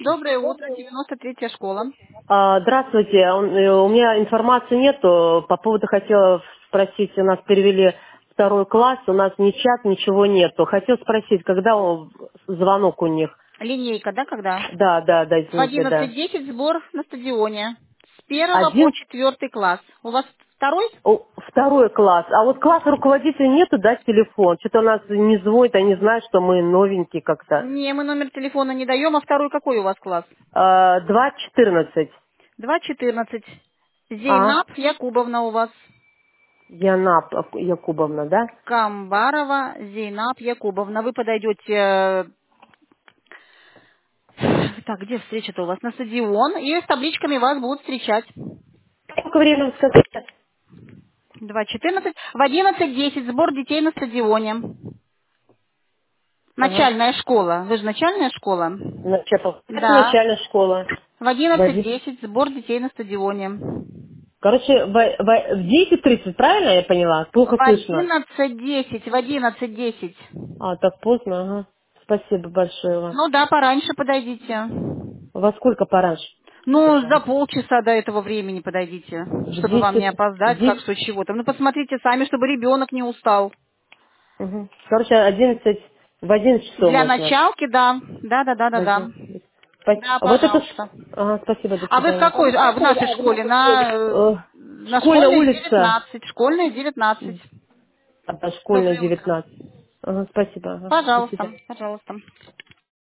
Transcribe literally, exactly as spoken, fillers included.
Доброе утро, девяносто третья школа. А, Здравствуйте. Он- э, У меня информации нету. По поводу хотела спросить, у нас перевели второй класс, у нас ни чат, ничего нету. Хотел спросить, когда он- звонок у них? Линейка, да, когда? Да, да, да, В извините, да. одиннадцать десять сбор на стадионе. С первого по Один, четвертый класс. У вас второй? о, второй класс. А вот класс руководителя нету, да, телефон? Что-то у нас не звонит, они знают, что мы новенькие как-то. Не, мы номер телефона не даем. А второй какой у вас класс? А, два четырнадцать. два четырнадцать. А, Зейнаб Якубовна у вас. Яна Якубовна, да? Камбарова Зейнаб Якубовна. Вы подойдете... э, Так, где встреча-то у вас? На стадион. И с табличками вас будут встречать. Сколько времени сказать? два четырнадцать. В одиннадцать десять сбор детей на стадионе. Ага. Начальная школа. Вы же начальная школа? Начало. Это Да. начальная школа. В В одиннадцать один- десять сбор детей на стадионе. Короче, в, в- в десять тридцать, правильно я поняла? В Плохо слышно. одиннадцать десять, в одиннадцать десять. А, так поздно, ага. Спасибо большое вам. Ну да, пораньше подойдите. Во сколько пораньше? Ну, за полчаса до этого времени подойдите, В чтобы вам не десять, в опоздать, как десять. что чего там. Ну, посмотрите сами, чтобы ребенок не устал. Угу. Короче, одиннадцать, в одиннадцать часов Для можно. началки, да. Да, да, да, В да, да. одиннадцать. Спа- Да, Вот это... ш- пожалуйста. Ага, спасибо, до А вы в свидания. А вы какой? в А, в какой? нашей А, в школе, нашей школе. на, э, Э, на школьная школьной улица. девятнадцать. Школьная девятнадцать. А, школьная Доброе утро. девятнадцать. Ага, спасибо, ага. До Пожалуйста, свидания. пожалуйста.